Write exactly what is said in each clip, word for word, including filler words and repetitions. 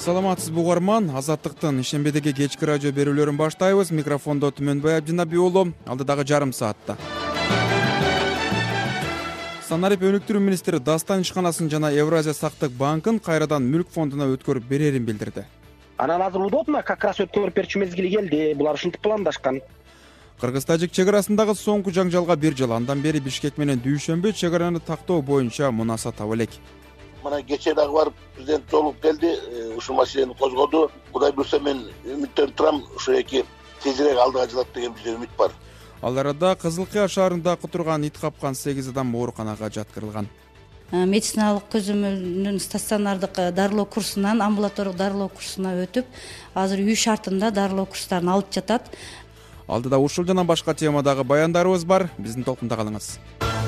Саламатсызбы угарман, Азаттыктын ишембедеги кечки радио берүүлөрүн баштайбыз. Микрофондо Түмөнбай Абдинаби уулу, алдыдагы жарым саатта. Санарип өнүктүрүү министри Дастан ишканасын жана Евразия сактык банкын кайрадан мүлк фондуна өткөрүп берерин билдирди. Анан азыр удобно, как раз өткөрүп берчү мезгили келди. Булар ушинтип пландашкан. Кыргыз-тажик чек арасындагы соңку жаңжалга бир жыл, андан бери Бишкек менен Дүйшөмбү чек араны тактоо боюнча мунаса таап элек. Мына кечээ дагы барып президент жолугуп келди, ушул маселени козгоду. Кудай буюрса мен үмүттөнүп турам, ошо эки тезирээк алдыга жылат деген бизде үмүт бар. Ал арада Кызыл Кыя шаарында турган ит капкан сегиз адам ооруканага жаткырылган. Медициналык көзөмөлдүн стационардык дарылоо курсунан амбулатордук дарылоо курсуна өтүп, азыр үй шартында дарылоо курстарын алып жатат. Алдыда ушул жана башка темадагы баяндарыбыз бар. Биздин толкунда калыңыз.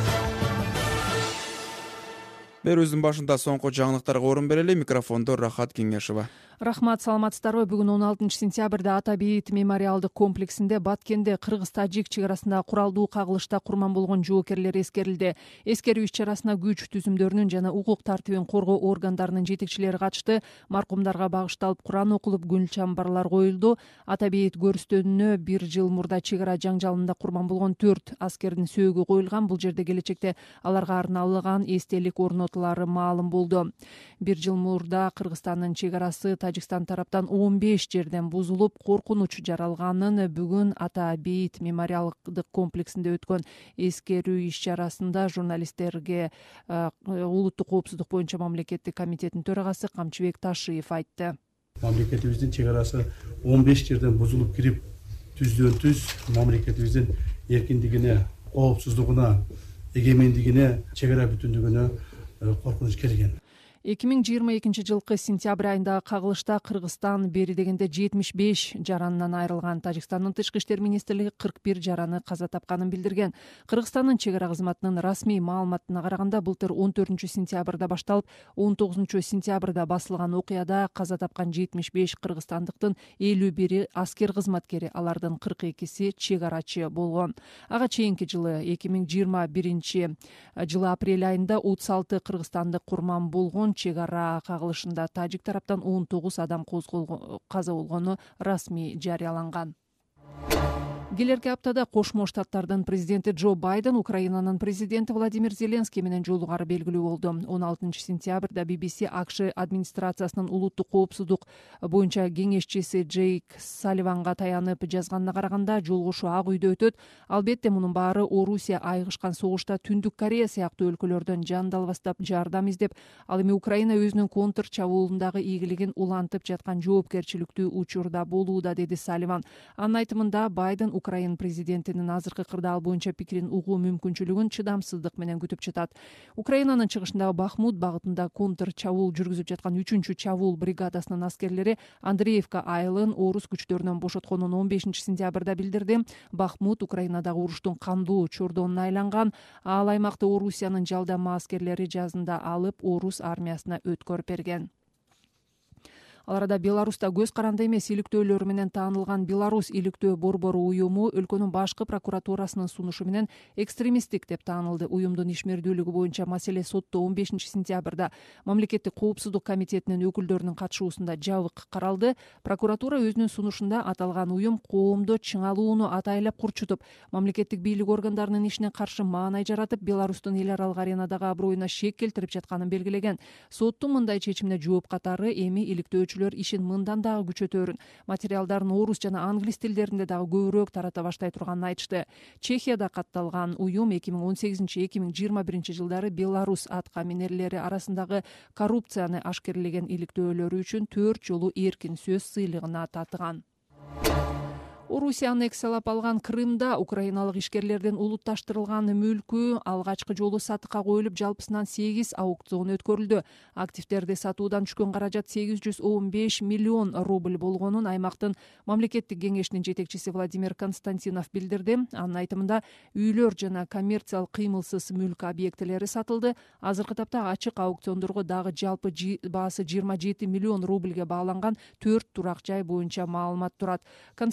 Берүүбүздүн башында соңку жаңылыктарга орун берели. Микрофондо Рахат Кеңешова. Рахмат, саламатсыздарбы? Бүгүн он алтынчы сентябрда Ата Бейит мемориалдык комплексинде Баткенде Кыргыз-Тажик чек арасында куралдуу кагылышта курман болгон жоокерлер эскерилди. Эскерүү иш-чарасына күч түзүмдөрүнүн жана укук тартибин коргоо органдарынын жетекчилери катышты. Маркумдарга багышталып Куран окулуп, гүл чамбарлар коюлду. Ата Бейит көрүстөнүнө бир жыл мурда чек ара жаңжалында курман болгон төрт аскердин сөөгү коюлган. Бул жерде келечекте аларга арналган эстелик орнотулары маалым болду. Бир жыл мурда Кыргызстандын чек арасы Тажикстан тараптан он беш жерден бузулуп, коркунуч жаралганын бүгүн Ата Бейит мемориалдык комплексинде өткөн эскерүү иш-чарасында журналисттерге улуттук коопсуздук боюнча мамлекеттик комитеттин төрагасы Камчыбек Ташиев айтты. Мамлекетибиздин чек арасы он беш жерден бузулуп кирип, түздөн түз мамлекетибиздин эркиндигине, коопсуздугуна, эгемендигине, чек ара бүтүндүгүнө коркунуч келген. эки миң жыйырма экинчи жылкы сентябрь айындагы кагылышта Кыргызстан бери дегенде жетимиш беш жаранынан айрылган. Тажикстандын тышкы иштер министрлиги кырк бир жараны каза тапканын билдирген. Кыргызстандын чек ара кызматынын расмий маалыматына караганда, былтыр он төртүнчү сентябрда башталып, он тогузунчу сентябрда басылган окуяда каза тапкан жетимиш беш кыргызстандыктын элүү бири аскер кызматкери, алардын кырк экиси чек арачы болгон. Ага чейинки жылы эки миң жыйырма биринчи жылы апрель айында отуз алты кыргызстандык курман болгон. Чек ара кагылышында тажик тараптан он тогуз адам каза болгону расмий жарыяланган. Келерки аптада Кошмо Штаттардын президенти Джо Байден Украинанын президенти Владимир Зеленский менен жолугары белгилүү болду. он алтынчы сентябрда би би си АКШ администрациясынын улуттук коопсуздук боюнча кеңешчиси Джейк Салливанга таянып жазганына караганда, жолугушуу Ак үйдө өтөт. Албетте мунун баары Орусия айгышкан согушта Түндүк Корея сыяктуу өлкөлөрдөн жан далбастап жардам издеп, ал эми Украина өзүнүн контр чабуулундагы ийгилигин улантып жаткан жоопкерчиликтүү учурда болууда, деди Салливан. Анын айтымында Байден Украин президентинин азыркы кырдаал боюнча пикирин угуу мүмкүнчүлүгүн чыдамсыздык менен күтүп жатат. Украинанын чыгышындагы Бахмут багытында контр чабуул жүргүзүп жаткан үчүнчү чабуул бригадасынын аскерлери Андреевка айылын орус күчтөрүнөн бошотконун он бешинчи сентябрда билдирди. Бахмут Украинадагы уруштун кандуу чордонуна айланган. Ал аймакты Орусиянын жалдама аскерлери жазында алып, орус армиясына өткөрүп берген. Ал арада Беларуста көз каранды эмес иликтөөлөр менен таанылган Беларусь иликтөө борбору уюму өлкөнүн башкы прокуратурасынын сунушу менен экстремисттик деп таанылды. Уюмдун ишмердүүлүгү боюнча маселе сотто он бешинчи сентябрда мамлекеттик коопсуздук комитетинин өкүлдөрүнүн катышуусунда жабык каралды. Прокуратура өзүнүн сунушунда аталган уюм коомдо чыңалууну атайлап курчутуп, мамлекеттик бийлик органдарынын ишине каршы маанай жаратып, Беларустун эл аралык аренадагы аброюна шек келтирип жатканын белгилеген. Соттун мындай чечимине жооп катары эми иликтөөчү ишин мындан дагы күчөтөөрүн, материалдарын орус жана англис тилдеринде дагы көбүрөөк тарата баштай турганын айтышты. Чехияда катталган уюм эки миң он сегизинчи эки миң жыйырма биринчи жылдары Беларусь атка минерлери арасындагы коррупцияны ашкерлеген иликтөөлөрү үчүн төрт жолу эркин сөз сыйлыгына татыган. Орусия аннексиялап алган Крымда украиналык ишкерлердин улутташтырылган мүлкү алгачкы жолу сатыкка коюлуп, жалпысынан сегиз аукцион өткөрүлдү. Активдерди сатуудан түшкөн каражат сегиз жүз он беш миллион рубль болгонун аймактын мамлекеттик кеңешинин жетекчиси Владимир Константинов билдирди. Анын айтымында үйлөр жана коммерциялык кыймылсыз мүлк объектилери сатылды. Азыркы тапта ачык аукциондорго дагы жалпы баасы жыйырма жети миллион рубльге бааланган төрт турак жай боюнча маалымат турат. Константинов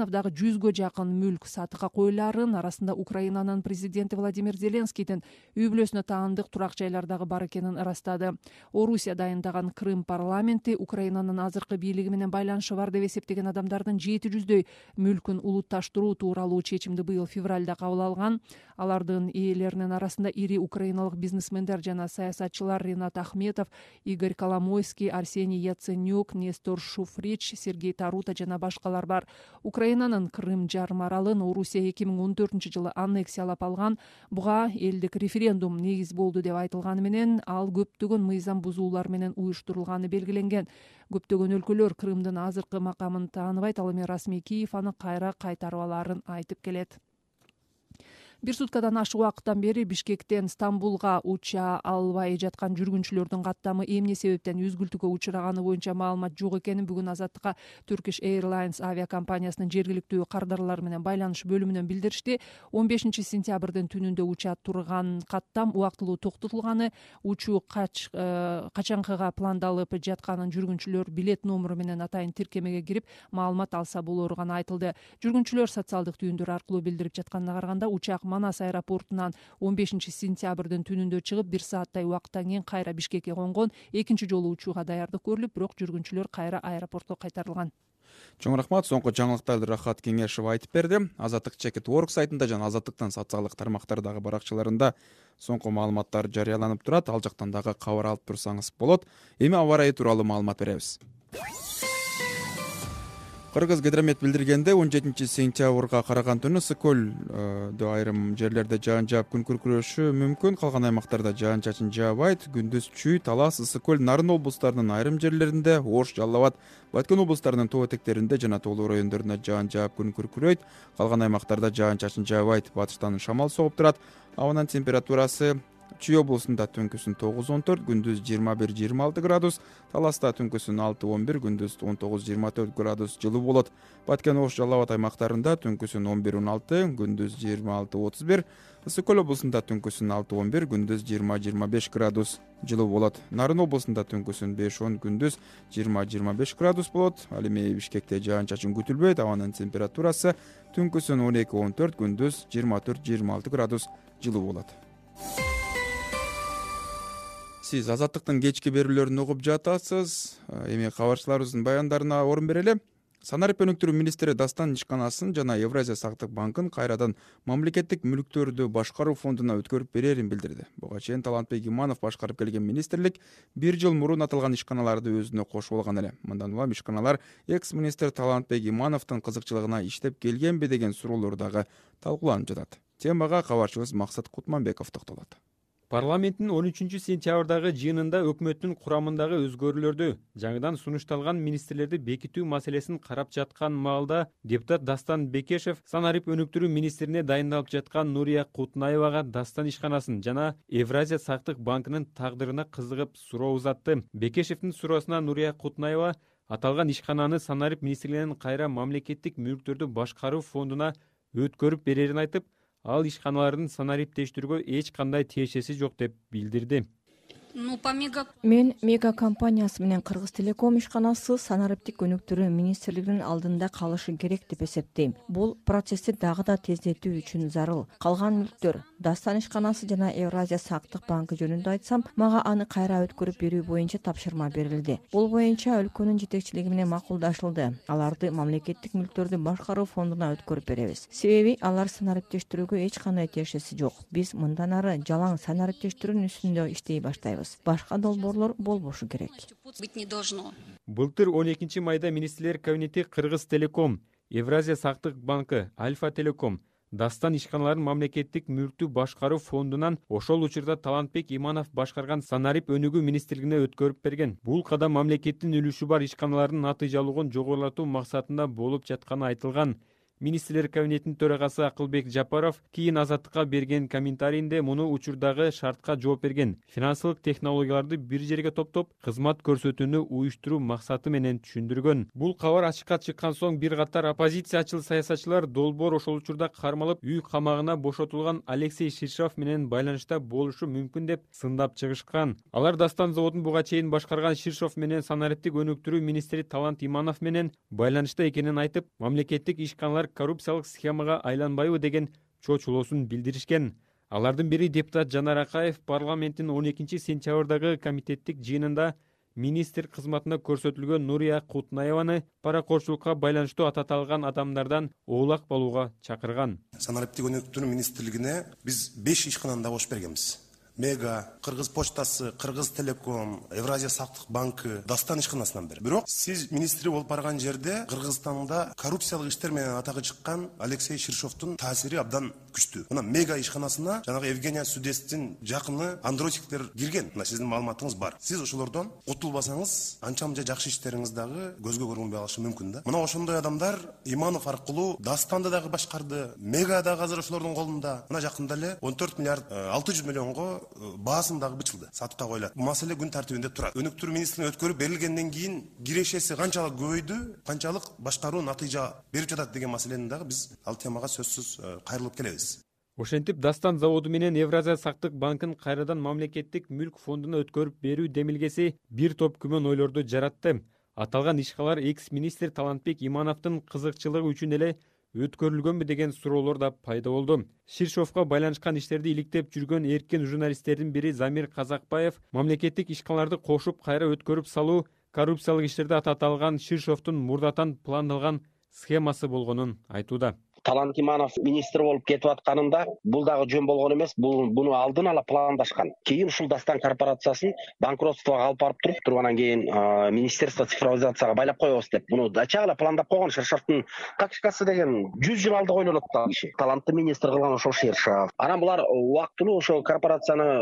Киевдагы жүзгө жакын мүлк сатыкка коюларын, арасында Украинанын президенти Владимир Зеленскийдин үй бүлөсүнө таандык турак жайлар дагы бар экенин ырастады. Орусия дайындаган Крым парламенти Украинанын азыркы бийлиги менен байланышы бар деп эсептеген адамдардын жети жүздөй мүлкүн улутташтыруу тууралуу чечимди быйыл февралда кабыл алган. Алардын ээлеринин арасында ири украиналык бизнесмендер жана саясатчылар Ринат Ахметов, Игорь Коломойский, Арсений Яценюк, Нестор Шуфрич, Сергей Тарута жана башкалар бар. Украинанын Крым жарым аралын Орусия эки миң он төртүнчү жылы аннексиялап алган. Буга элдик референдум негиз болду деп айтылганы менен ал көптөгөн мыйзам бузуулар менен уюштурулганы белгиленген. Көптөгөн өлкөлөр Крымдын азыркы макамын тааныбайт, ал эми расмий Киев аны кайра кайтарып аларын айтып келет. Бир суткадан ашык убакыттан бери Бишкектен Стамбулга уча албай жаткан жүргүнчүлөрдүн каттамы эмне себептен үзгүлтүккө учураганы боюнча маалымат жок экенин бүгүн Азаттыкка Turkish Airlines авиакомпаниясынын жергиликтүү кардарлар менен байланыш бөлүмүнөн билдиришти. он бешинчи сентябрдын түнүндө уча турган каттам убактылуу токтотулганы, учуу кач качанкыга пландалып жатканын жүргүнчүлөр билет номуру менен атайын тиркемеге кирип маалымат алса болору гана айтылды. Жүргүнчүлөр социалдык түйүндөр аркылуу билдирип жатканына караганда учак Манас аэропортунан он бешинчи сентябрдын түнүндө чыгып, бир сааттай убакыттан кийин кайра Бишкекке конгон. Экинчи жолу учууга даярдык көрүлүп, бирок жүргүнчүлөр кайра аэропортко кайтарылган. Чоң рахмат. Соңку жаңылыктарды Рахат Кеңешев айтып берди. Азаттык чекит орг сайтында жана Азаттыктын социалдык тармактардагы баракчаларында соңку маалыматтар жарыяланып турат. Ал жактан дагы кабар алып турсаңыз болот. Эми аба ырайы тууралуу маалымат беребиз. Кыргыз гидромет билдиргенде он жетинчи сентябрга караган түнү Ысыккөлдө айрым жерлерде жаан жаап күн күркүрөшү мүмкүн. Калган аймактарда жаан чачын жаабайт. Күндүз Чүй, Талас, Ысыккөл, Нарын облустарынын айрым жерлеринде, Ош, Жалал Абад, Баткен облустарынын тоо этектеринде жана тоолуу райондорунда жаан жаап күн күркүрөйт. Калган аймактарда жаан чачын жаабайт. Батыштан шамал согуп турат. Абанын температурасы Чүй облусунда түнкүсүн тогуз он төрт, күндүз жыйырма бир жыйырма алты градус, Таласта түнкүсүн алты он бир, күндүз он тогуз жыйырма төрт градус жылуу болот. Баткен, Ош, Жалал Абад аймактарында түнкүсүн он бир он алты, күндүз жыйырма алты отуз бир, Ысыккөл облусунда түнкүсүн алты он бир, күндүз жыйырма жыйырма беш градус жылуу болот. Нарын облусунда түнкүсүн беш он, күндүз жыйырма жыйырма беш градус болот. Ал эми Бишкекте жаан чачын күтүлбөйт. Абанын температурасы түнкүсүн он эки он төрт, күндүз жыйырма төрт жыйырма алты градус жылуу болот. Сиз Азаттыктын кечки берүүлөрүн угуп жатасыз. Эми кабарчыларыбыздын баяндарына орун берели. Санарип өнүктүрүү министри Дастан ишканасын жана Евразия сактык банкын кайрадан мамлекеттик мүлктөрдү башкаруу фондуна өткөрүп берерин билдирди. Буга чейин Талантбек Иманов башкарып келген министрлик бир жыл мурун аталган ишканаларды өзүнө кошуп алган эле. Мындан улам ишканалар экс-министр Талантбек Имановдун кызыкчылыгына иштеп келгенби деген суроолор дагы талкууланып жатат. Темага кабарчыбыз Максат Кутманбеков токтолот. Парламенттин он үчүнчү сентябрдагы жыйынында өкмөттүн курамындагы өзгөрүүлөрдү, жаңыдан сунушталган министрлерди бекитүү маселесин карап жаткан маалда депутат Дастан Бекешев санарип өнүктүрүү министрине дайындалып жаткан Нурия Кутунаевага Дастан ишканасын жана Евразия сактык банкынын тагдырына кызыгып суроо узатты. Бекешевдин суроосуна Нурия Кутунаева аталган ишкананы санарип министрлигинин кайра мамлекеттик мүлктөрдү башкаруу фондуна өткөрүп берерин айтып, ал ишканалардын санариптештирүүгө эч кандай тиешеси жок деп билдирди. Мен мега компаниясы менен Кыргыз Телеком ишканасы санариптик өнүктүрүү министрлигинин алдында калышы керек деп эсептейм. Бул процессти дагы да тездетүү үчүн зарыл. Калган мүлктөр Дастан ишканасы жана Евразия сактык банкы жөнүндө айтсам, мага аны кайра өткөрүп берүү боюнча тапшырма берилди. Бул боюнча өлкөнүн жетекчилиги менен макулдашылды. Аларды мамлекеттик мүлктөрдү башкаруу фондуна өткөрүп беребиз. Себеби алар санариптештирүүгө эч кандай тиешеси жок. Биз мындан ары жалаң санариптештирүүнүн үстүндө иштей баштайбыз. Башка долбоорлор болбошу керек. Былтыр он экинчи майда министрлер кабинети Кыргыз Телеком, Евразия сактык банкы, Альфа Телеком, Дастан ишканаларын мамлекеттик мүлктү башкаруу фондунан ошол учурда Талантбек Иманов башкарган санарип өнүгүү министрлигине өткөрүп берген. Бул кадам мамлекеттин үлүшү бар ишканалардын натыйжалуулугун жогорулатуу максатында болуп жатканы айтылган. Министрлер кабинетинин төрагасы Акылбек Жапаров кийин Азаттыкка берген комментарийинде муну учурдагы шартка жооп берген. Финансылык технологияларды бир жерге топтоп, кызмат көрсөтүүнү уюштуруу максаты менен түшүндүргөн. Бул кабар ачыкка чыккан соң бир катар оппозициячыл саясатчылар долбоор ошол учурда кармалып, үй камагына бошотулган Алексей Ширшов менен байланышта болушу мүмкүн деп сындап чыгышкан. Алар Дастан заводун буга чейин башкарган Ширшов менен санариптик өнүктүрүү министри Талант Иманов менен байланышта экенин айтып, мамлекеттик ишканалар коррупциялык схемага айланбайбы деген чочулоосун билдиришкен. Алардын бири депутат Жанар Акаев парламенттин он экинчи сентябрдагы комитеттик жыйынында министр кызматына көрсөтүлгөн Нурия Кутнаеваны паракорчулукка байланыштуу ататалган адамдардан оолак болууга чакырган. Санариптик өнүктүрүү министрлигине биз беш ишкананы да кошуп бергенбиз. Мега, Кыргыз почтасы, Кыргыз телеком, Евразия сактык банкы, Дастан ишканасынан бери. Бирок сиз министри болуп барган жерде Кыргызстанда коррупциялык иштер менен атагы чыккан Алексей Ширшовдун таасири абдан күчтүү. Мына Мега ишканасына жанагы Евгения Судестин жакыны Андросиктер кирген. Мына сиздин маалыматыңыз бар. Сиз ошолордон кутулбасаңыз, анча-мынча жакшы иштериңиз дагы көзгө көрүнбөй калышы мүмкүн да. Мына ошондой адамдар Иманов аркылуу Дастанды дагы башкарды, Мега дагы азыр ошолордун колунда. Мына жакында эле он төрт миллиард алты жүз миллионго баасын дагы бычылды, сатыкка коюлат. Бул маселе күн тартибинде турат. Өнүктүрүү министрлигине өткөрүп берилгенден кийин кирешеси канчалык көбөйдү, канчалык башкаруу натыйжа берип жатат деген маселени дагы биз ал темага сөзсүз кайрылып келебиз. Ошентип Дастан заводу менен Евразия сактык банкын кайрадан мамлекеттик мүлк фондуна өткөрүп берүү демилгеси бир топ күмөн ойлорду жаратты. Аталган ишкалар экс-министр Талантбек Имановдун кызыкчылыгы үчүн эле өткөрүлгөнбү деген суроолор да пайда болду. Ширшовго байланышкан иштерди иликтеп жүргөн эркин журналисттердин бири Замир Казакбаев мамлекеттик ишканаларды кошуп кайра өткөрүп салуу коррупциялык иштерди ататалган Ширшовдун мурдатан пландалган схемасы болгонун айтууда. Талант Иманов министр болуп кетип атканында бул дагы жөн болгон эмес, бул буну алдын ала пландашкан. Кийин ушул Дастан корпорациясын банкротствого алып барып туруп, туруп анан кийин министерство цифровизацияга байлап коебуз деп, буну ачык эле пландап койгон. Ширшовдун какчкасы деген жүз жыл алды ойлонот да киши. Талантты министр кылган ошол Ширшов. Анан булар убактылуу ошол корпорацияны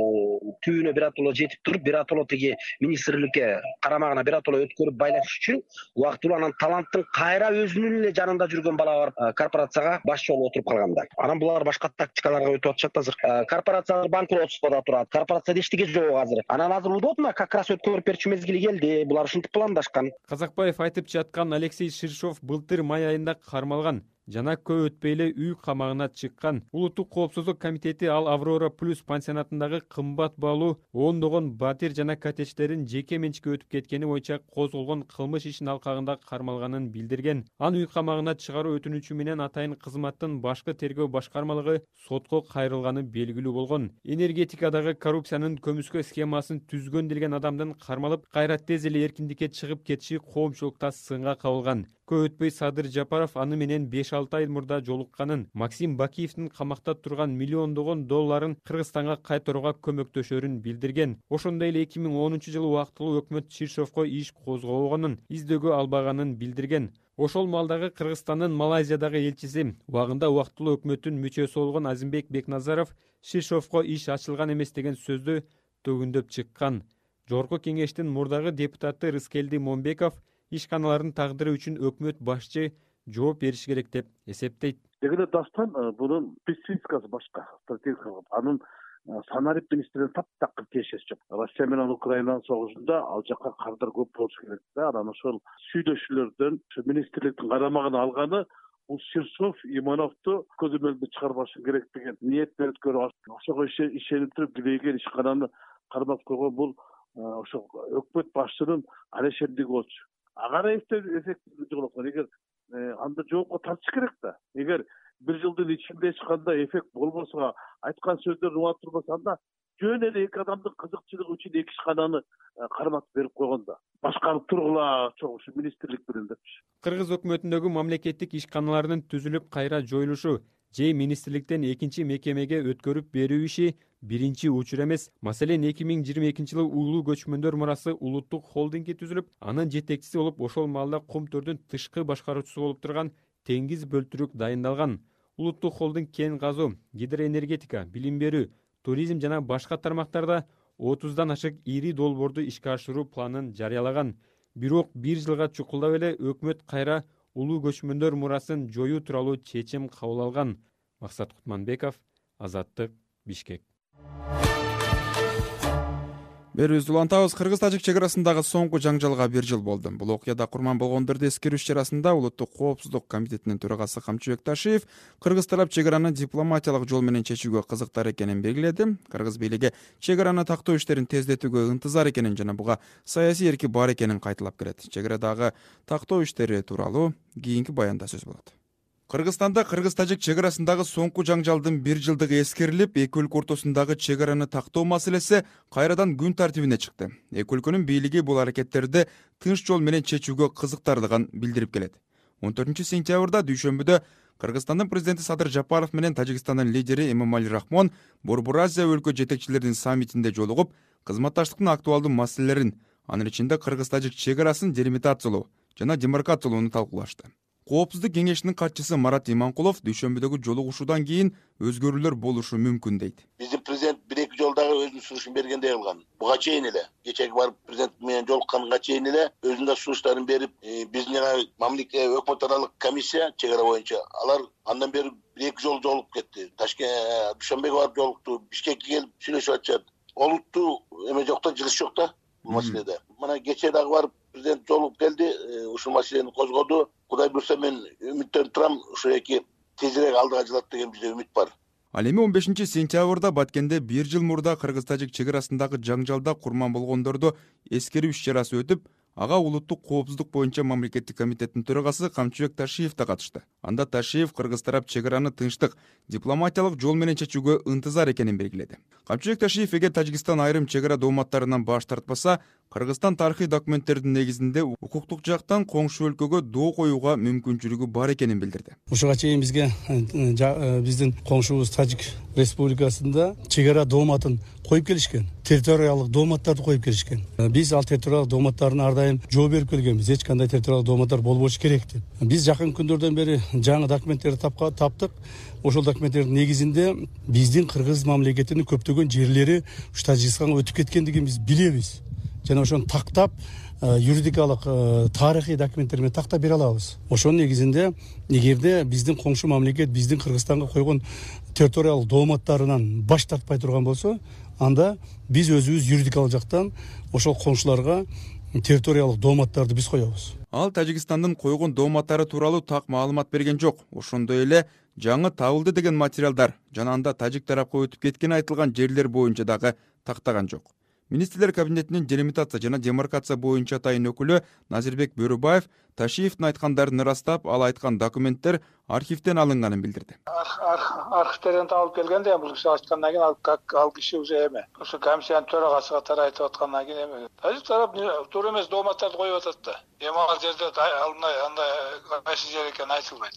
түбүнө биротоло жетип туруп, биротоло тиги министрликке карамагына биротоло өткөрүп байлаш үчүн убактылуу анан Таланттын кайра өзүнүн эле жанында жүргөн бала бар корпорацияга башчы болуп отуруп калгандар. Анан булар башка тактикаларга өтүп атышат азыр. Корпорациялар банкротствода турат. Корпорацияда эчтеке жок азыр. Анан азыр удобно как раз өткөрүп берчү мезгили келди. Булар ушинтип пландашкан. Казакбаев айтып жаткан Алексей Ширшов былтыр май айында кармалган. Жана көп өтпөй эле үй камагына чыккан. Улуттук коопсуздук комитети ал Аврора Плюс пансионатындагы кымбат баалуу ондогон батир жана коттедждерин жеке менчикке өтүп кеткени боюнча козголгон кылмыш ишинин алкагында кармалганын билдирген. Аны үй камагына чыгаруу өтүнүчү менен атайын кызматтын башкы тергөө башкармалыгы сотко кайрылганы белгилүү болгон. Энергетикадагы коррупциянын көмүскө схемасын түзгөн делген адамдын кармалып, кайра тез эле эркиндикке чыгып кетиши коомчулукта сынга кабылган. Көп өтпөй Садыр Жапаров аны менен беш алты ай мурда жолукканын, Максим Бакиевдин камакта турган миллиондогон долларын Кыргызстанга кайтарууга көмөктөшөрүн билдирген. Ошондой эле эки миң онунчу жылы убактылуу өкмөт Ширшовго иш козгобогонун, издөөгө албаганын билдирген. Ошол маалдагы Кыргызстандын Малайзиядагы элчиси, убагында убактылуу өкмөттүн мүчөсү болгон Азимбек Бекназаров Ширшовго иш ачылган эмес деген сөздү төгүндөп чыккан. Жогорку кеңештин мурдагы депутаты Рыскелди Момбеков ишканалардын тагдыры үчүн өкмөт башчы жооп бериш керек деп эсептейт. Дегенде Дастан бунун спецификасы башка, стратегиялык. Анын санарип министринин таптакыр тиешеси жок. Россия менен Украинанын согушунда ал жакка кардар көп болушу керек да. Анан ошол сүйдөшүүлөрдөн министрликтин карамагына алганы бул Ширшов Имановду көзөмөлдө чыгарбашы керек деген ниет менен өткөрүп, ошого ишенип туруп билеген ишкананы кармап койгон бул ошол өкмөт башчынын арешендиги болчу. Ага эффект жоголгон. Эгер анда жоопко тартыш керек да. Эгер бир жылдын ичинде эч кандай эффект болбосо, айткан сөздөрүн угап турбаса, анда жөн эле эки адамдын кызыкчылыгы үчүн эки ишкананы карматып берип койгон да. Башкарып тургула чогуу министрлик менен депчи. Кыргыз өкмөтүндөгү мамлекеттик ишканалардын түзүлүп кайра жоюлушу же министрликтен экинчи мекемеге өткөрүп берүү иши биринчи учур эмес. Маселен, эки миң жыйырма экинчи жылы Улуу көчмөндөр мурасы улуттук холдинги түзүлүп, анын жетекчиси болуп ошол маалда Кум төрдүн тышкы башкаруучусу болуп турган Теңиз Бөлтүрүк дайындалган. Улуттук холдинг кен казуу, гидроэнергетика, билим берүү, туризм жана башка тармактарда отуздан ашык ири долбоорду ишке ашыруу планын жарыялаган. Бирок бир жылга чукулдап эле өкмөт кайра улуу көчмөндөр мурасын жоюу тууралуу чечим кабыл алган. Максат Кутманбеков, Азаттык, Бишкек. Берүүбүздү улантабыз. Кыргыз-тажик чек арасындагы соңку жаңжалга бир жыл болду. Бул окуяда курман болгондорду эскерүү иш-чарасында Улуттук коопсуздук комитетинин төрагасы Камчыбек Ташиев кыргыз тарап чек араны дипломатиялык жол менен чечүүгө кызыктар экенин белгиледи. Кыргыз бийлиги чек араны тактоо иштерин тездетүүгө ынтызар экенин жана буга саясий эрки бар экенин кайталап келет. Чек арадагы тактоо иштери тууралуу кийинки баянда сөз болот. Кыргызстанда кыргыз-тажик чек арасындагы соңку жаңжалдын бир жылдыгы эскерилип, эки өлкө ортосундагы чек араны тактоо маселеси кайрадан күн тартибине чыкты. Эки өлкөнүн бийлиги бул аракеттерди тынч жол менен чечүүгө кызыктарлыгын билдирип келет. он төртүнчү сентябрда дүйшөмбүдө Кыргызстандын президенти Садыр Жапаров менен Тажикстандын лидери Эмомали Рахмон Борбор Азия өлкө жетекчилеринин саммитинде жолугуп, кызматташтыктын актуалдуу маселелерин, анын ичинде кыргыз-тажик чек арасын делимитациялоо жана демаркациялоону талкуулашты. Коопсуздук кеңешинин катчысы Марат Иманкулов дүйшөмбүдөгү жолугушуудан кийин өзгөрүүлөр болушу мүмкүн дейт. Биздин президент бир эки жолдагы өзүнүн сунушун бергендей кылган. Буга чейин эле, кечеги барып президент менен жолукканга чейин эле өзүнүн да сунуштарын берип, биздин жана мамлекет өкмөт аралык комиссия чек ара боюнча алар андан бери бир эки жолу жолугуп кетти. Ташкент, Дүйшөмбөгө барып жолукту, Бишкекке келип сүйлөшүп атышат. Олуттуу эме жок да, жылыш жок да бул маселеде. Мына кечээ дагы барып президент жолугуп келди, ушул маселени козгоду. Кудай буюрса мен үмүттөнүп турам, ушу эки тезирээк алдыга жылат деген бизде үмүт бар. Ал эми он бешинчи сентябрда Баткенде бир жыл мурда кыргыз-тажик чек арасындагы жаңжалда курман болгондорду эскерүү иш-чарасы өтүп, ага улуттук коопсуздук боюнча мамлекеттик комитеттин төрагасы Камчыбек Ташиев да катышты. Анда Ташиев кыргыз тарап чек араны тынчтык, дипломатиялык жол менен чечүүгө ынтызар экенин белгиледи. Камчыбек Ташиев эгер Тажикстан айрым чек ара дооматтарынан баш тартпаса, Кыргызстан тарыхый документтердин негизинде укуктук жактан коңшу өлкөгө доо коюуга мүмкүнчүлүгү бар экенин билдирди. Ушуга чейин бизге биздин коңшубуз Тажик Республикасында чек ара дооматын коюп келишкен, территориялык дооматтарды коюп келишкен. Биз ал территориялык дооматтарына ар дайым жооп берип келгенбиз, эч кандай территориялык дооматтар болбошу керек деп. Биз жакын күндөрдөн бери жаңы документтерди таптык. Ошол документтердин негизинде биздин кыргыз мамлекетинин көптөгөн жерлери ушу Тажикстанга өтүп кеткендигин биз билебиз. Жана ошону тактап, юридикалык, тарыхый документтер менен тактап бере алабыз. Ошонун негизинде эгерде биздин коңшу мамлекет биздин Кыргызстанга койгон территориялык дооматтарынан баш тартпай турган болсо, анда биз өзүбүз юридикалык жактан ошол коңшуларга территориялык дооматтарды биз коебуз. Ал Тажикстандын койгон дооматтары тууралуу так маалымат берген жок. Ошондой эле жаңы табылды деген материалдар жана анда тажик тарапка өтүп кеткен айтылган жерлер боюнча дагы тактаган жок. Министрлер кабинетинин делимитация жана демаркация боюнча атайын өкүлү Назирбек Бөрөбаев Ташиевдин айткандарын ырастап, ал айткан документтер архивден алынганын билдирди. Архивтерден табылып келгенде бул киши айткандан кийин ал киши уже эме. Ошо комиссиянын төрагасы катары айтып аткандан кийин эме. Тажик тарап туура эмес дооматтарды коюп атат да. Эми ал жерде андай кайсы жер экени айтылбайт.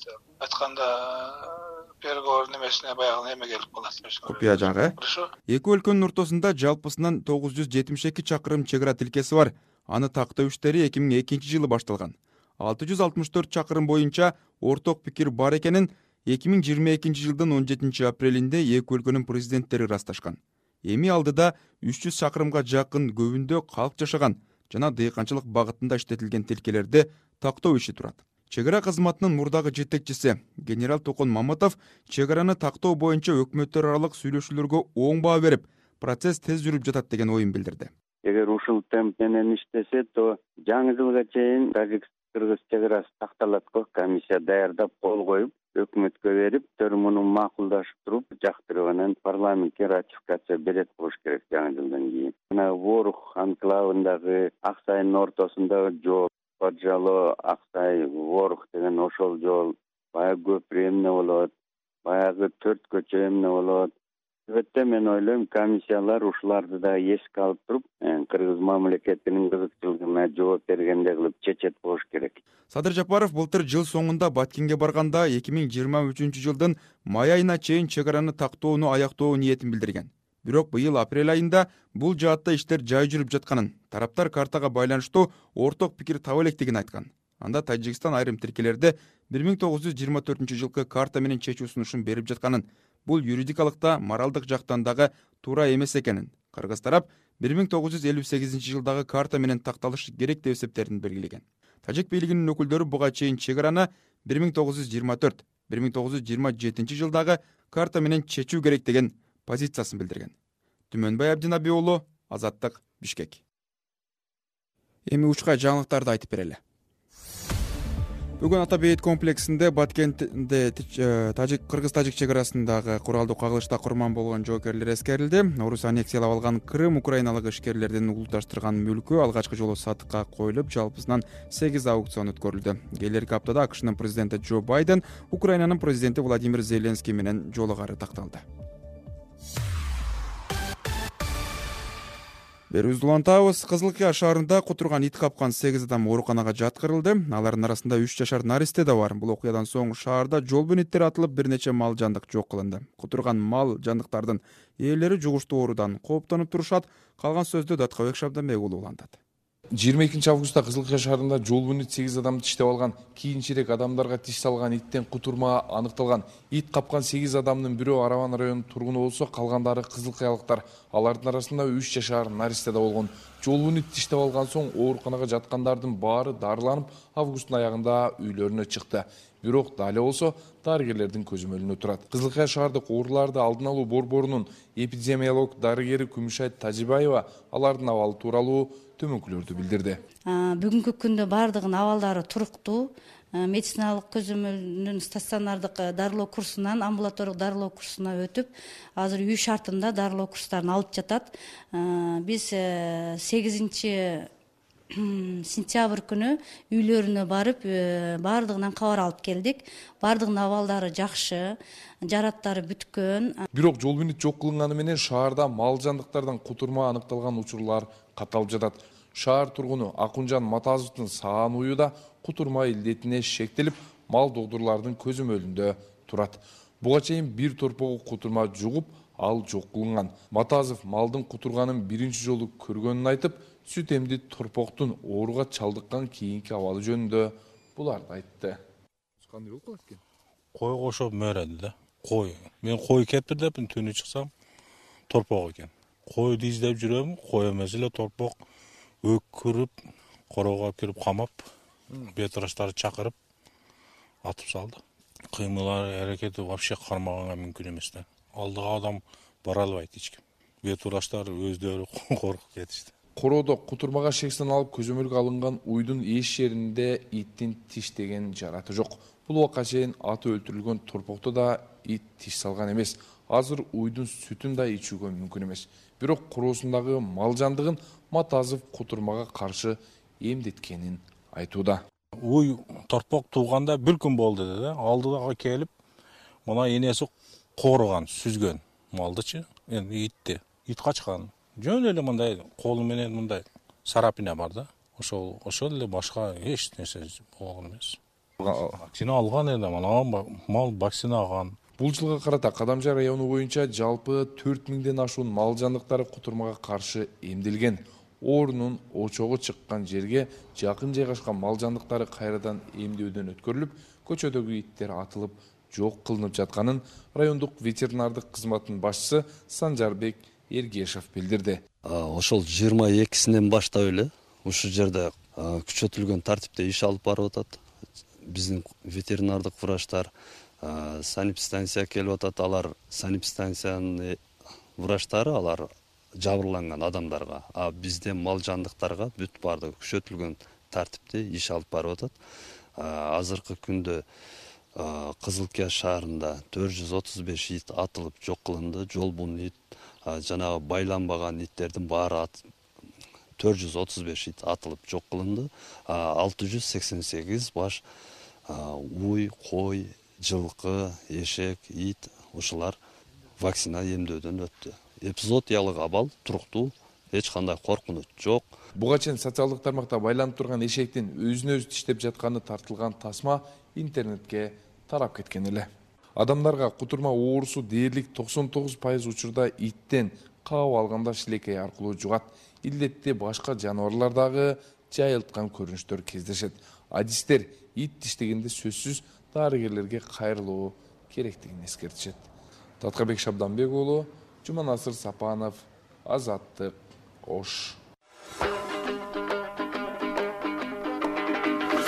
Айтканда переговор немесине баягы эме келип калат. Копия жаңы. Эки өлкөнүн ортосунда жалпысынан тогуз жүз жетимиш эки чакырым чек ара тилкеси бар. Аны тактоо иштери эки миң экинчи жылы башталган. алты жүз алтымыш төрт чакырым боюнча орток пикир бар экенин эки миң жыйырма экинчи жылдын он жетинчи апрелинде эки өлкөнүн президенттери ырасташкан. Эми алдыда үч жүз чакырымга жакын көбүндө калк жашаган жана дыйканчылык багытында иштетилген тилкелерди тактоо иши турат. Чек ара кызматынын мурдагы жетекчиси генерал Токон Маматов чек араны тактоо боюнча өкмөттөр аралык сүйлөшүүлөргө оң баа берип, процесс тез жүрүп жатат деген оюн билдирди. Эгер ушул темп менен иштесе, то жаңы жылга чейин Тажик-Кыргыз чек арасы такталат го комиссия даярдап кол коюп, өкмөткө берип, муну макулдашып туруп, жактырып анан парламентке ратификация берет болуш керек жаңы жылдан кийин. Мына Ворух анклавындагы Аксайдын ортосундагы жол, Поджало, Аксай, Ворух деген ошол жол, баягы көпүрө эмне болот, баягы төрт көчө эмне болот. Өтө мен ойлойм, комиссиялар ушуларды да эске алып туруп, Кыргыз мамлекетинин кызыкчылыгына жооп бергендей кылып чечет болуш керек. Садыр Жапаров былтыр жыл соңунда Баткенге барганда эки миң жыйырма үчүнчү жылдын май айына чейин чек араны тактоону аяктоо ниетин билдирген. Бирок быйыл апрель айында бул жаатта иштер жай жүрүп жатканын, тараптар картага байланыштуу орток пикир таба электигин айткан. Анда Тажикстан айрым тилкелерди бир миң тогуз жүз жыйырма төртүнчү жылкы карта менен чечүү сунушун берип жатканын, бул юридикалыкта, моралдык жактан дагы туура эмес экенин, Кыргыз тарап бир миң тогуз жүз элүү сегизинчи жылдагы карта менен такталышы керек деп эсептерин белгилеген. Тажик бийлигинин өкүлдөрү буга чейин чек араны бир миң тогуз жүз жыйырма төрт бир миң тогуз жүз жыйырма жетинчи жылдагы карта менен чечүү керек деген позициясын билдирген. Түмөнбай Абдинаби уулу, Азаттык, Бишкек. Эми учка жаңылыктарды айтып берели. Бүгүн Ата бейит комплексинде Баткентте Тажик Кыргыз-Тажик чек арасындагы куралдуу кагылышта курман болгон жоокерлер эскерилди. Орус аннексиялап алган Крым украиналык ишкерлердин улутташтырган мүлкү алгачкы жолу сатыкка коюлуп, жалпысынан сегиз аукцион өткөрүлдү. Келерки аптада АКШнын президенти Джо Байден Украинанын президенти Владимир Зеленский менен жолугары такталды. Берүүбүздү улантабыз. Кызылкия шаарында кутурган ит капкан сегиз адам ооруканага жаткырылды. Алардын арасында үч жашар наристе да бар. Бул окуядан соң шаарда жолбун иттер атылып, бир нече мал жандык жок кылынды. Кутурган мал жандыктардын ээлери жугуштуу оорудан кооптонуп турушат. Калган сөздү Даткабек Шабданбек уулу улантат. жыйырма экинчи августта Кызылкия шаарында жолбун ит сегиз адамды тиштеп алган. Кийинчерээк адамдарга тиш салган иттен кутурма аныкталган. Ит капкан сегиз адамдын бирөө Араван районунун тургуну болсо, калгандары кызылкиялыктар. Алардын арасында үч жашар наристе да болгон. Жолбун ит тиштеп алган соң ооруканага жаткандардын баары дарыланып, августтун аягында үйлөрүнө чыкты. Бирок дали болсо дарыгерлердин көзөмөлүнө турат. Кызылкия шаардык ооруларды алдын алуу борборунун эпидемиолог дарыгери Күмүшайт Тажибаева алардын абалы тууралуу төмөнкүлөрдү билдирди. Бүгүнкү күндө баардыгынын абалдары туруктуу. Медициналык көзөмөлүнүн стационардык дарылоо курсунан амбулаториялык дарылоо курсуна өтүп, азыр үй шартында дарылоо курстарын алып жатат. Биз сегизинчи сентябрь күнү үйлөрүнө барып, баардыгынан кабар алып келдик. Баардыгынын абалдары жакшы, жараттары бүткөн. Бирок жолбун ит жок кылынганы менен шаарда мал жандыктардан кутурма аныкталган учурлар катталып жатат. Шаар тургуну Акунжан Матазовдун саан уюуда кутурма илдетине шектелип, мал докторлордун көзөмөлүндө турат. Буга чейин бир торпогу кутурма жугуп, ал жок кылынган. Матазов малдын кутурганын биринчи жолу көргөнүн айтып, сүт эмди торпоктун ооруга чалдыккан кийинки абалы жөнүндө буларды айтты. Кандай болуп калат экен? Кой кошоп мөрөдү да. Кой. Мен кой кептир деп түнү чыксам, торпок экен. Койду издеп жүрөм, кой эмес эле торпок. Өкүрүп, корого алып кирип камап, ветврачтарды чакырып атып салды. Кыймылары, аракети вообще кармаганга мүмкүн эмес да. Алдыга адам бара албайт эч ким. Ветврачтар өздөрү коркуп кетишти. Короодо кутурмага шектен алып көзөмөлгө алынган уйдун эш жеринде иттин тиштеген жараты жок. Бул убакка чейин аты өлтүрүлгөн торпокто да ит тиш салган эмес. Азыр уйдун сүтүн да ичүүгө мүмкүн эмес. Бирок короосундагы мал жандыгын Матазов кутурмага каршы эмдеткенин айтууда. Уй торпок тууганда бир күн болду деди. Алдыга келип, мына энеси корган, сүзгөн малдычы, эми итти. Ит качкан. Жөн эле мындай колу менен мындай сарапина бар да. Ошол ошол эле башка эч нерсе болгон эмес. Вакцина алган эле, мына мал вакцина алган. Бул жылга карата Кадамжай району боюнча жалпы төрт миңден ашуун мал жандыктары кутурмага каршы эмдилген. Оорунун очогу чыккан жерге жакын жайгашкан мал жандыктары кайрадан эмдөөдөн өткөрүлүп, көчөдөгү иттер атылып жок кылынып жатканын райондук ветеринардык кызматтын башчысы Санжарбек Эргешев билдирди. Ошол жыйырма экисинен баштап эле ушул жерде күчөтүлгөн тартипте иш алып барып атат. Биздин ветеринардык врачтар санэпидстанция келип атат. Алар санэпидстанциянын врачтары алар жабырланган адамдарга, а бизде мал жандыктарга бүт баардыгы күчөтүлгөн тартипте иш алып барып атат. Азыркы күндө Кызылкия шаарында төрт жүз отуз беш ит атылып жок кылынды. Жолбун ит, жанагы байланбаган иттердин баары төрт жүз отуз беш ит атылып жок кылынды. алты жүз сексен сегиз баш уй, кой, жылкы, эшек, ит ушулар вакцина эмдөөдөн өттү. Эпизоотиялык абал туруктуу, эч кандай коркунуч жок. Буга чейин социалдык тармакта байланып турган эшектин өзүнө өзү тиштеп жатканы тартылган тасма интернетке тарап кеткен эле. Адамдарга кутурма оорусу дээрлик токсон тогуз пайыз учурда иттен, каап алганда шилекей аркылуу жугат. Илдетти башка жаныбарлардагы жайылткан көрүнүштөр кездешет. Адистер ит тиштегенде сөзсүз дарыгерлерге кайрылуу керектигин эскертишет. Таткабек Шабданбек уулу, Жуманасыр Сапанов, Азаттык, Ош.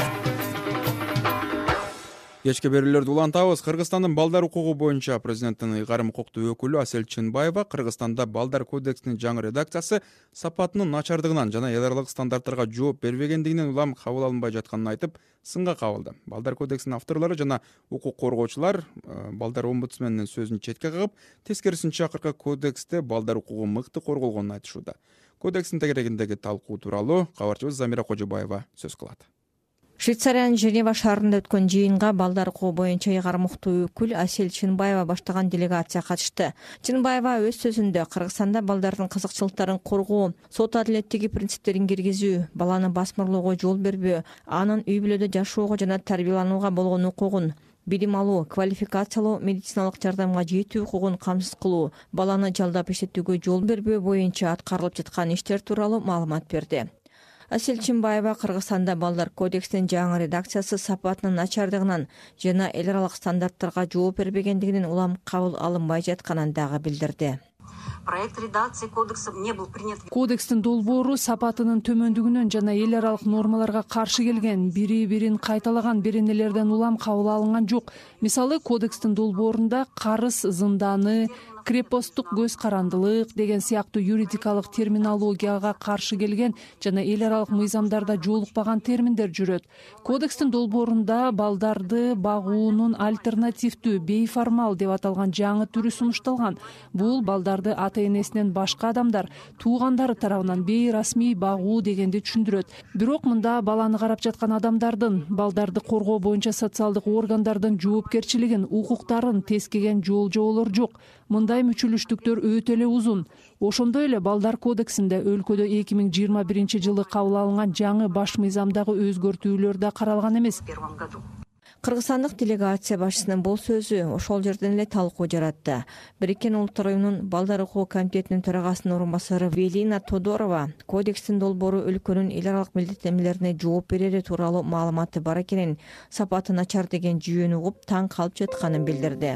Кечке берүүлөрдү улантабыз. Кыргызстандын балдар укугу боюнча президенттин ыйгарым укуктуу өкүлү Асель Чынбаева Кыргызстанда балдар кодексинин жаңы редакциясы сапатынын начардыгынан жана эл аралык стандарттарга жооп бербегендигинен улам кабыл алынбай жатканын айтып, сынга кабылды. Балдар кодексинин авторлору жана укук коргоочулар балдар омбудсменинин сөзүн четке кагып, тескерисинче акыркы кодексте балдар укугу мыкты корголгонун айтышууда. Кодекстин тегерегиндеги талкуу тууралуу кабарчыбыз Замира Кожобаева сөз кылат. Швейцариянын Женева шаарында өткөн жыйынга балдар укугу боюнча ыйгарым укуктуу өкүл Асель Чынбаева баштаган делегация катышты. Чынбаева өз сөзүндө Кыргызстанда балдардын кызыкчылыктарын коргоо, сот адилеттиги принциптерин киргизүү, баланы басмырлоого жол бербөө, анын үй бүлөдө жашоого жана тарбияланууга болгон укугун, билим алуу, квалификациялоо, медициналык жардамга жетүү укугун камсыз кылуу, баланы жалдап иштетүүгө жол бербөө боюнча аткарылып жаткан иштер тууралуу маалымат берди. Асель Чынбаева Кыргызстанда балдар кодексинин жаңы редакциясы сапатынын начардыгынан жана эл аралык стандарттарга жооп бербегендигинен улам кабыл алынбай жатканын дагы билдирди. Проект редакции кодекса не был принят. Кодекстин долбоору сапатынын төмөндүгүнөн жана эл аралык нормаларга каршы келген, бири-бирин кайталаган беренелерден улам кабыл алынган жок. Мисалы, кодекстин долбоорунда карыз зынданы, крепосттук көз карандылык деген сыяктуу юридикалык терминологияга каршы келген жана эл аралык мыйзамдарда жолукпаган терминдер жүрөт. Кодекстин долбоорунда балдарды багуунун альтернативдүү, бейформал деп аталган жаңы түрү сунушталган. Бул балдарды ата-энесинен башка адамдар, туугандары тарабынан бейрасмий багуу дегенди түшүндүрөт. Бирок мында баланы карап жаткан адамдардын, балдарды коргоо боюнча социалдык органдардын жоопкерчилигин, укуктарын тескеген жол-жоболор жок. Мындай мүчүлүштүктөр өтө эле узун. Ошондой эле балдар кодексинде өлкөдө эки миң жыйырма биринчи жылы кабыл алынган жаңы баш мыйзамдагы өзгөртүүлөр да каралган эмес. Кыргызстандык делегация башчысынын бул сөзү ошол жерден эле талкуу жаратты. Бириккен Улуттар уюмунун балдар укугу комитетинин төрагасынын орун басары Велина Тодорова кодекстин долбоору өлкөнүн эл аралык милдеттенмелерине жооп берери тууралуу маалыматы бар экенин, сапаты начар деген жүйөнү угуп таң калып жатканын билдирди.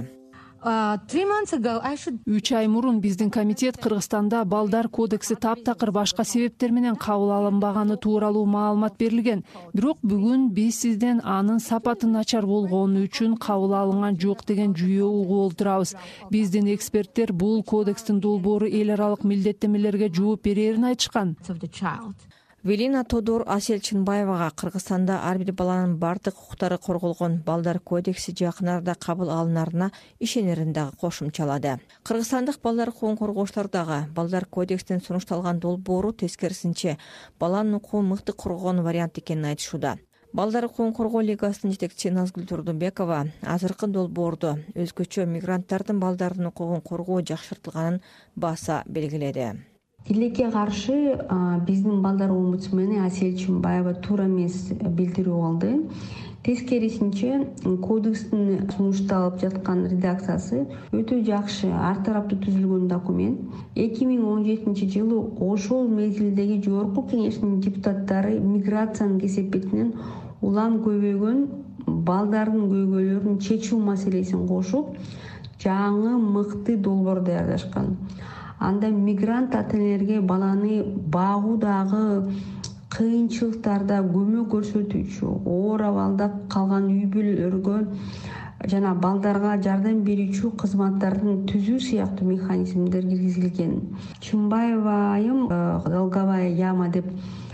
Үч ай мурун биздин комитет Кыргызстанда балдар кодекси таптакыр башка себептер менен кабыл алынбаганы тууралуу маалымат берилген. Бирок бүгүн биз сизден анын сапаты начар болгону үчүн кабыл алынган жок деген жүйө угуп отурабыз. Биздин эксперттер бул кодекстин долбоору эл аралык милдеттенмелерге жооп берерин айтышкан. Велина Тодор Асель Чынбаевага Кыргызстанда ар бир баланын бардык укуктары корголгон балдар кодекси жакын арада кабыл алынарына ишенерин дагы кошумчалады. Кыргызстандык балдар укугун коргоочулар дагы балдар кодексинин сунушталган долбоору тескерисинче баланын укугун мыкты коргогон вариант экенин айтышууда. Балдар укугун коргоо лигасынын жетекчиси Назгүл Турдубекова азыркы долбоордо өзгөчө мигранттардын балдардын укугун коргоо жакшыртылганын баса белгиледи. Тилекке каршы биздин балдар омбудсмени Асель Чынбаева туура эмес билдирүү алды. Тескерисинче кодекстин сунушталып жаткан редакциясы өтө жакшы, ар тараптуу түзүлгөн документ. эки миң он жетинчи жылы ошол мезгилдеги жогорку кеңештин депутаттары миграциянын кесепетинен улам көбөйгөн балдардын көйгөйлөрүн чечүү маселесин кошуп, жаңы мыкты долбоор даярдашкан. Анда мигрант ата-энелерге баланы багуудагы кыйынчылыктарда көмөк көрсөтүүчү, оор абалда калган үй бүлөлөргө жана балдарга жардам берүүчү кызматтардын түзүү сыяктуу механизмдер киргизилген. Чынбаева айым долговая яма деп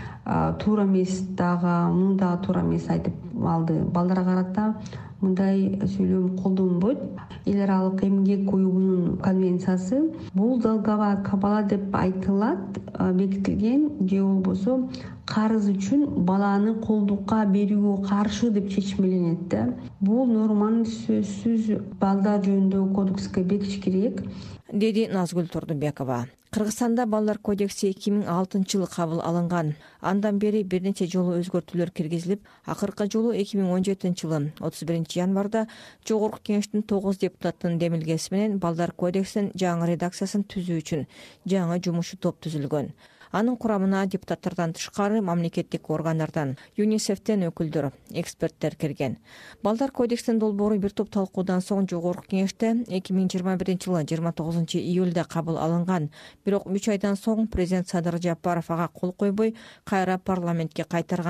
туура эмес дагы, муну дагы туура эмес айтып алды. Балдарга карата мындай сүйлөм колдонбойт. Эл аралык эмгек уюмунун конвенциясы бул долговая кабала деп айтылат, бекитилген же болбосо карыз үчүн баланы колдукка берүүгө каршы деп чечмеленет да. Бул норманы сөзсүз балдар жөнүндөгү кодекске бекитиш керек, деди Назгүл Турдубекова. Кыргызстанда балдар кодекси эки миң алтынчы жылы кабыл алынган. Андан бери бир нече жолу өзгөртүүлөр киргизилип, акыркы жолу эки миң он жетинчи жылы отуз биринчи январда жогорку кеңештин тогуз депутаттын демилгеси менен балдар кодексинин жаңы редакциясын түзүү үчүн жаңы жумушчу топ түзүлгөн. Анын курамына депутаттардан тышкары мамлекеттик органдардан, ЮНИСЕФтен өкүлдөр, эксперттер кирген. Балдар кодексинин долбоору бир топ талкуудан соң жогорку кеңеште эки миң жыйырма биринчи жылы жыйырма тогузунчу июлда кабыл алынган. Бирок үч айдан соң президент Садыр Жапаров ага кол койбой, кайра парламентке кайтарган.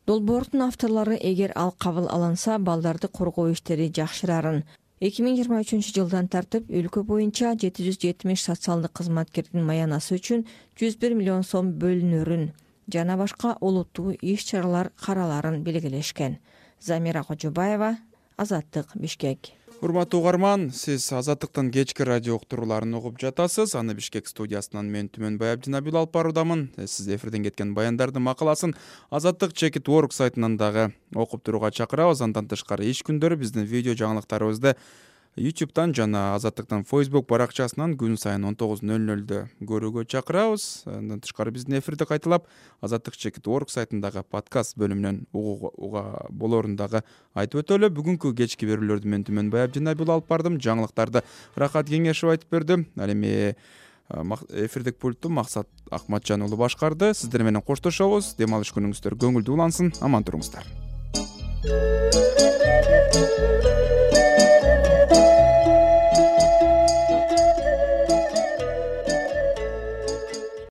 Долбоордун авторлору эгер ал кабыл алынса, балдарды коргоо иштери жакшырарын. эки миң жыйырма үчүнчү жылдан тартып өлкө боюнча жети жүз жетимиш социалдык кызматкердин маянасы үчүн жүз бир миллион сом бөлүнөрүн жана башка олуттуу иш-чаралар караларын белгилешкен. Замира Кожобаева, Азаттык, Бишкек. Урматтуу угарман, сиз Азаттыктын кечки радио уктурууларын угуп жатасыз. Аны Бишкек студиясынан мен Түмөнбай Абдинабил алып баруудамын. Сиз эфирден кеткен баяндардын макаласын Азаттык чекит точка орг сайтынан дагы окуп турууга чакырабыз. Андан тышкары иш күндөрү биздин видео жаңылыктарыбызды YouTube'дан жана Азаттыктын Facebook баракчасынан күн сайын он тогуз нөл нөлдө көрүүгө чакырабыз. Андан тышкары биздин эфирди кайталап Азаттык чекит точка орг сайтындагы подкаст бөлүмүнөн угууга болорун дагы айтып өтөлү. Бүгүнкү кечки берүүлөрдү мен Түмөнбай Абдинабил алып бардым. Жаңылыктарды Рахат Кеңешев айтып берди. Ал эми эфирдик пультту Максат Акматжан уулу башкарды. Сиздер менен коштошобуз. Дем алыш күнүңүздөр көңүлдүү улансын. Аман туруңуздар.